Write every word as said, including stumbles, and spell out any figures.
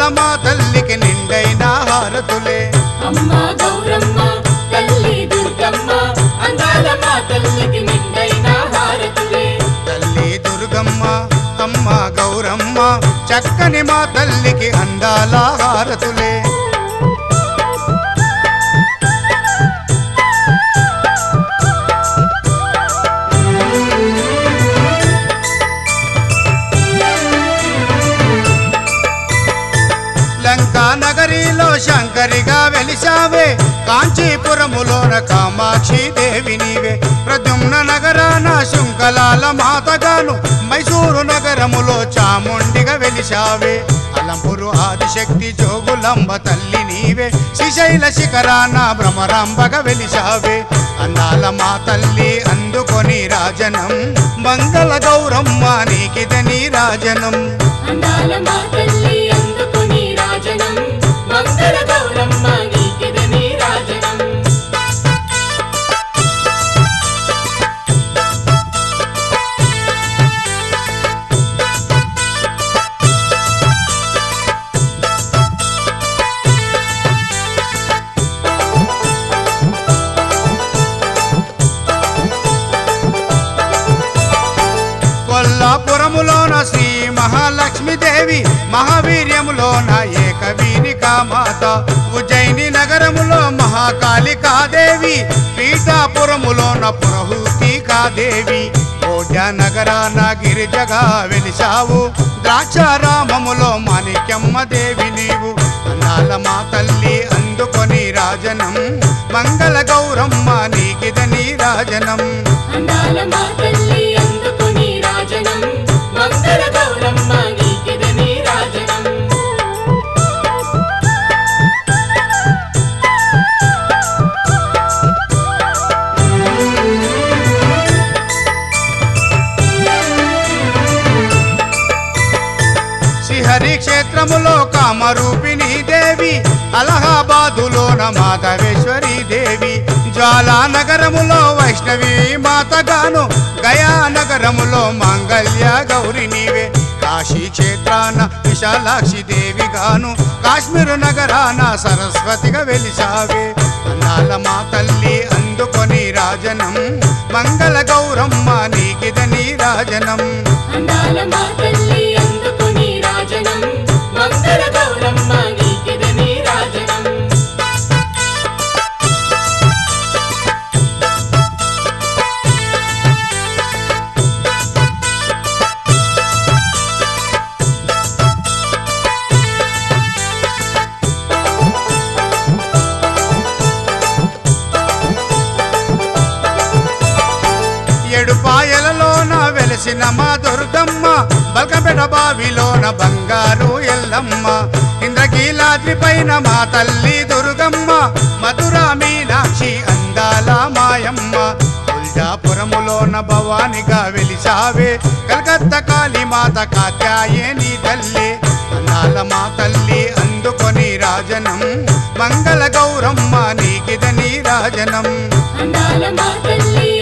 మా తల్లికి నిండైన హారతులే అమ్మ గౌరమ్మ తల్లి దుర్గమ్మ అందాల మా తల్లికి నిండైన హారతులే తల్లి దుర్గమ్మ అమ్మ గౌరమ్మ చక్కని మా తల్లికి అందాల హారతులే లంకా నగరిలో శంకరిగా వెలిసావే కాంచీపురములోన కామాక్షి దేవి నీవే ప్రద్యుమ్న నగరాన శృంఖలాల మాతగాను మైసూరు నగరములో చాముండిగా వెలిసావే అలంపురు ఆదిశక్తి జోగులంబ తల్లి నీవే శ్రీశైల శిఖరాన భ్రమరాంబగా వెలిసావే అందాల మా తల్లి అందుకొని రాజనం మంగళ గౌరమ్మ నీకిదని రాజనం అందాల మా తల్లి అందుకొని రాజనం మంగళ గౌరమ్మ నీకిదని రాజనం కొల్లాపురములోన శ్రీ మహాలక్ష్మీదేవి మహావీర్యములోన ఏకవీనికా మాత ఉజ్జయిని నగరములో మహాకాళికాదేవి పీఠాపురములోన పురహూతికాదేవి కోట్య నగరాన గిరిజగా వెలిసావు ద్రాక్షారామములో మాణిక్యమ్మ దేవి నీవు అందాల మా తల్లి అందుకొని రాజనం మంగళ గౌరమ్మ నీకిదని రాజనం అందాల మా తల్లి అందుకొని రాజనం మంగళ గౌరమ్మ నీకిదని రాజనం శ్రీహరి క్షేత్రములో కామరూపిణి దేవి అలహాబాదులోన మాధవేశ్వరి దేవి జ్వాలా నగరములో వైష్ణవి మాతగాను గయా నగరములో మాంగళ్య గౌరి నీవే కాశీ క్షేత్రాన విశాలాక్షి దేవి గాను కాశ్మీరు నగరాన సరస్వతిగా వెలిసావే అందాల మా తల్లి అందుకొని రాజనం మంగళ గౌరమ్మ నీకిదని రాజనం అందాల మా తల్లి అందుకొని రాజనం మంగళ గౌరమ్మ నీకిదని రాజనం ఏడుపాయలలోన వెలిసిన మా దుర్గమ్మ బల్కంపేట బావిలోన బంగారు ఎల్లమ్మ ఇంద్రకీలాద్రి పైన మా తల్లి దుర్గమ్మ మధుర మీనాక్షి అందాల మాయమ్మ తుల్జాపురములోన భవానిగా వెలిసావే కలకత్తా కాళీ మాత కాత్యాయని తల్లి అందాల మా తల్లి అందుకొని రాజనం మంగళ గౌరమ్మ నీకిదని రాజనం అందాల మా తల్లి